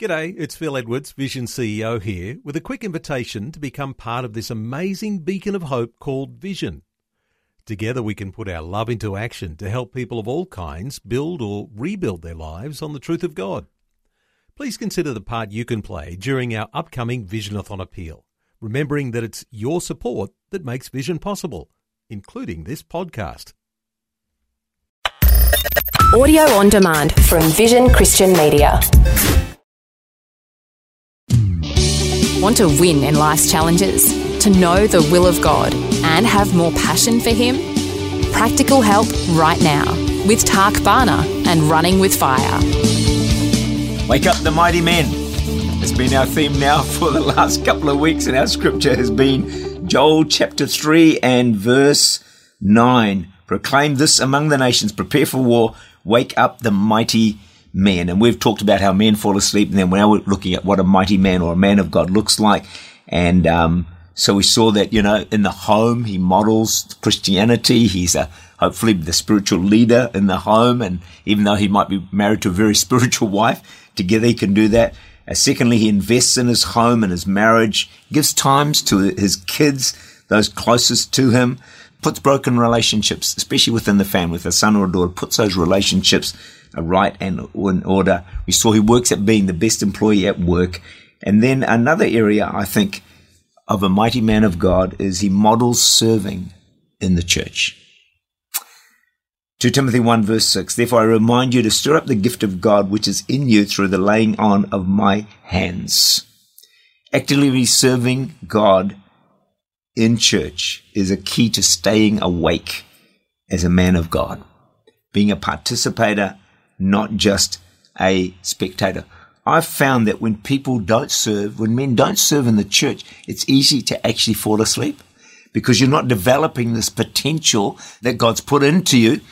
G'day, it's Phil Edwards, Vision CEO here, with a quick invitation to become part of this amazing beacon of hope called Vision. Together we can put our love into action to help people of all kinds build or rebuild their lives on the truth of God. Please consider the part you can play during our upcoming Visionathon appeal, remembering that it's your support that makes Vision possible, including this podcast. Audio on demand from Vision Christian Media. Want to win in life's challenges? To know the will of God and have more passion for Him? Practical help right now with Tak Bhana and Running with Fire. Wake up the mighty men. It's been our theme now for the last couple of weeks, and our scripture has been Joel chapter 3 and verse 9. Proclaim this among the nations, prepare for war, wake up the mighty men. And we've talked about how men fall asleep, and then now we're looking at what a mighty man or a man of God looks like. And so we saw that, in the home, he models Christianity. He's hopefully the spiritual leader in the home. And even though he might be married to a very spiritual wife, together he can do that. Secondly, he invests in his home and his marriage, gives times to his kids, those closest to him, puts broken relationships, especially within the family, with a son or a daughter, puts those relationships right and in order. We saw he works at being the best employee at work. And then another area, I think, of a mighty man of God is he models serving in the church. 2 Timothy 1 verse 6, therefore I remind you to stir up the gift of God which is in you through the laying on of my hands. Actively serving God in church is a key to staying awake as a man of God, being a participator, not just a spectator. I've found that when people don't serve, when men don't serve in the church, it's easy to actually fall asleep because you're not developing this potential that God's put into you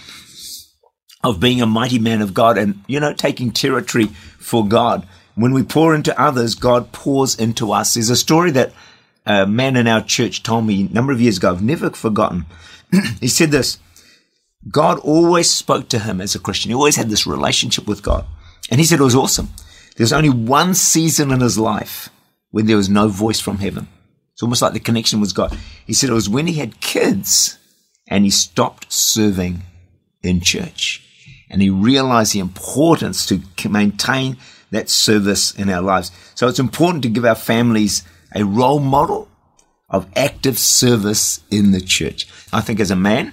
of being a mighty man of God and, taking territory for God. When we pour into others, God pours into us. There's a story that a man in our church told me a number of years ago. I've never forgotten. He said this, God always spoke to him as a Christian. He always had this relationship with God. And he said it was awesome. There's only one season in his life when there was no voice from heaven. It's almost like the connection was God. He said it was when he had kids and he stopped serving in church. And he realized the importance to maintain that service in our lives. So it's important to give our families a role model of active service in the church. I think as a man,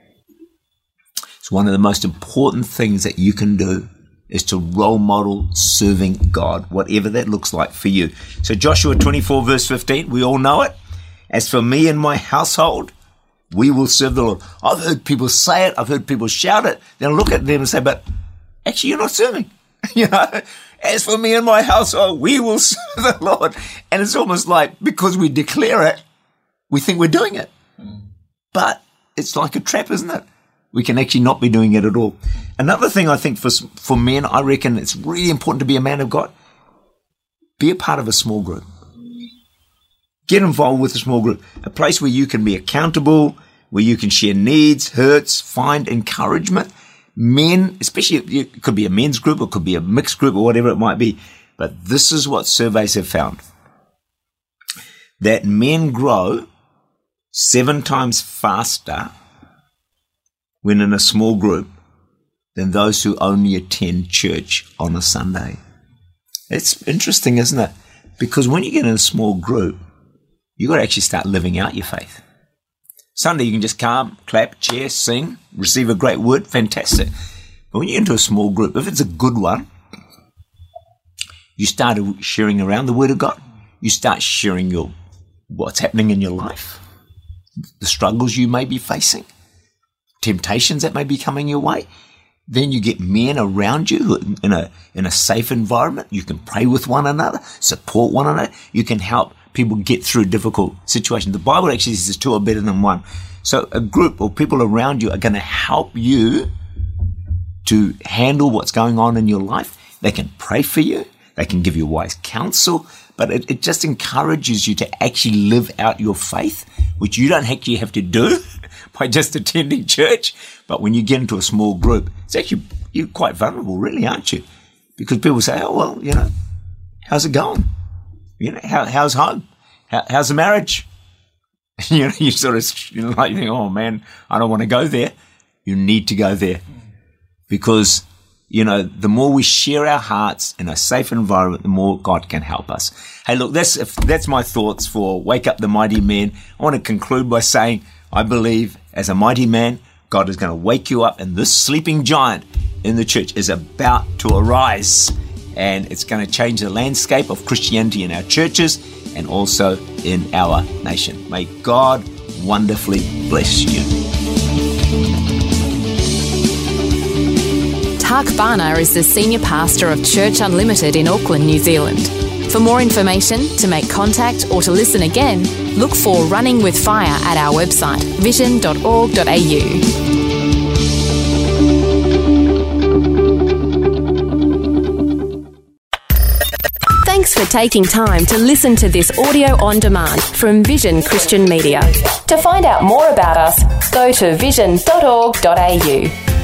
it's one of the most important things that you can do is to role model serving God, whatever that looks like for you. So Joshua 24 verse 15, we all know it. As for me and my household, we will serve the Lord. I've heard people say it. I've heard people shout it. Then I look at them and say, but actually you're not serving. As for me and my household, we will serve the Lord. And it's almost like because we declare it, we think we're doing it. But it's like a trap, isn't it? We can actually not be doing it at all. Another thing I think for men, I reckon it's really important to be a man of God. Be a part of a small group. Get involved with a small group. A place where you can be accountable, where you can share needs, hurts, find encouragement. Men, especially, it could be a men's group, it could be a mixed group or whatever it might be. But this is what surveys have found. That men grow 7 times faster when in a small group than those who only attend church on a Sunday. It's interesting, isn't it? Because when you get in a small group, you've got to actually start living out your faith. Sunday, you can just come, clap, cheer, sing, receive a great word, fantastic. But when you get into a small group, if it's a good one, you start sharing around the Word of God. You start sharing what's happening in your life, the struggles you may be facing, temptations that may be coming your way. Then you get men around you who are in a safe environment. You can pray with one another, support one another. You can help people get through difficult situations. The Bible actually says 2 are better than 1. So a group or people around you are going to help you to handle what's going on in your life. They can pray for you. They can give you wise counsel. But it just encourages you to actually live out your faith, which you don't actually have to do by just attending church. But when you get into a small group, it's actually, you're quite vulnerable, really, aren't you? Because people say, oh, well, how's it going? How's home? How's the marriage? You sort of, like, you think, oh man, I don't want to go there. You need to go there, because, the more we share our hearts in a safe environment, the more God can help us. Hey, look, that's my thoughts for Wake Up the Mighty Men. I want to conclude by saying, I believe as a mighty man, God is going to wake you up, and this sleeping giant in the church is about to arise, and it's going to change the landscape of Christianity in our churches and also in our nation. May God wonderfully bless you. Tak Bhana is the Senior Pastor of Church Unlimited in Auckland, New Zealand. For more information, to make contact or to listen again, look for Running with Fire at our website, vision.org.au. Thanks for taking time to listen to this audio on demand from Vision Christian Media. To find out more about us, go to vision.org.au.